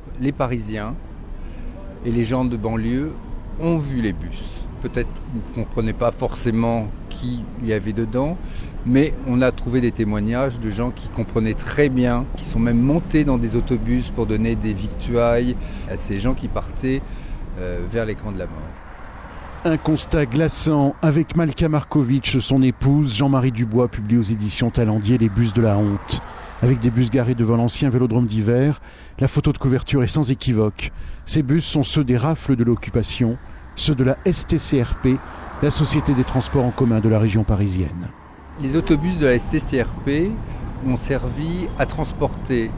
les Parisiens et les gens de banlieue ont vu les bus. Peut-être qu'ils ne comprenaient pas forcément qui il y avait dedans, mais on a trouvé des témoignages de gens qui comprenaient très bien, qui sont même montés dans des autobus pour donner des victuailles à ces gens qui partaient vers les camps de la mort. Un constat glaçant avec Malka Markovic, son épouse. Jean-Marie Dubois publie aux éditions Talendier Les bus de la honte. Avec des bus garés devant l'ancien vélodrome d'hiver, la photo de couverture est sans équivoque. Ces bus sont ceux des rafles de l'occupation, ceux de la STCRP, la Société des transports en commun de la région parisienne. Les autobus de la STCRP ont servi à transporter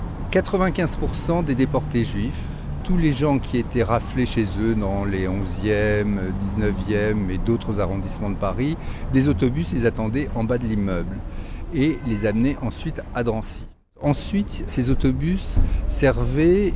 95% des déportés juifs, tous les gens qui étaient raflés chez eux dans les 11e, 19e et d'autres arrondissements de Paris. Des autobus les attendaient en bas de l'immeuble et les amenaient ensuite à Drancy. Ensuite, ces autobus servaient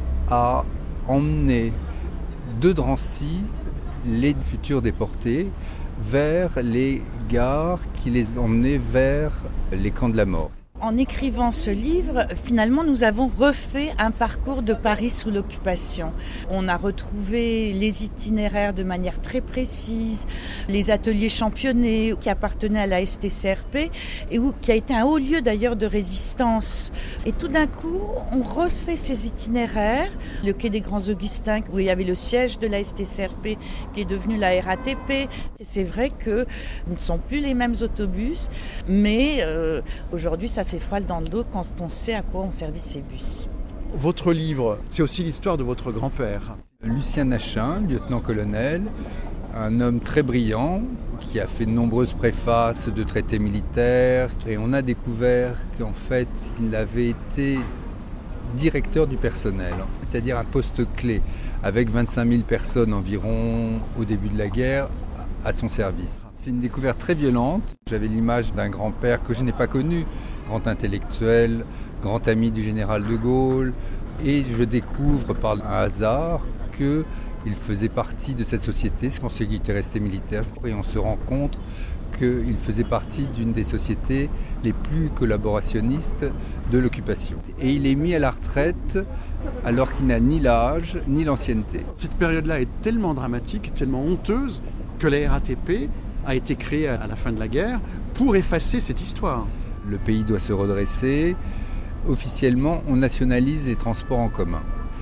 à emmener de Drancy les futurs déportés vers les gares qui les emmenaient vers les camps de la mort. En écrivant ce livre, finalement, nous avons refait un parcours de Paris sous l'occupation. On a retrouvé les itinéraires de manière très précise, les ateliers championnés qui appartenaient à la STCRP et qui a été un haut lieu d'ailleurs de résistance. Et tout d'un coup, on refait ces itinéraires. Le quai des Grands Augustins, où il y avait le siège de la STCRP, qui est devenu la RATP. C'est vrai que ce ne sont plus les mêmes autobus, mais aujourd'hui, ça fait froid dans le dos quand on sait à quoi ont servi ces bus. Votre livre, c'est aussi l'histoire de votre grand-père. Lucien Nachin, lieutenant-colonel, un homme très brillant qui a fait de nombreuses préfaces de traités militaires. Et on a découvert qu'en fait, il avait été directeur du personnel, c'est-à-dire un poste clé, avec 25 000 personnes environ au début de la guerre à son service. C'est une découverte très violente. J'avais l'image d'un grand-père que je n'ai pas connu, grand intellectuel, grand ami du général de Gaulle, et je découvre par un hasard qu'il faisait partie de cette société. Je pensais qu'il était resté militaire, et on se rend compte qu'il faisait partie d'une des sociétés les plus collaborationnistes de l'occupation. Et il est mis à la retraite alors qu'il n'a ni l'âge ni l'ancienneté. Cette période-là est tellement dramatique, tellement honteuse, que la RATP a été créée à la fin de la guerre pour effacer cette histoire. Le pays doit se redresser. Officiellement, on nationalise les transports en commun.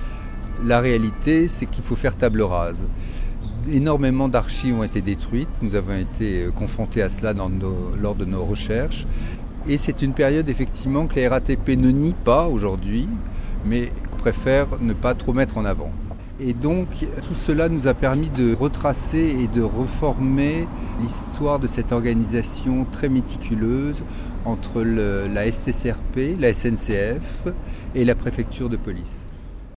La réalité, c'est qu'il faut faire table rase. Énormément d'archives ont été détruites. Nous avons été confrontés à cela lors de nos recherches. Et c'est une période, effectivement, que la RATP ne nie pas aujourd'hui, mais préfère ne pas trop mettre en avant. Et donc, tout cela nous a permis de retracer et de reformer l'histoire de cette organisation très méticuleuse entre la STCRP, la SNCF et la préfecture de police.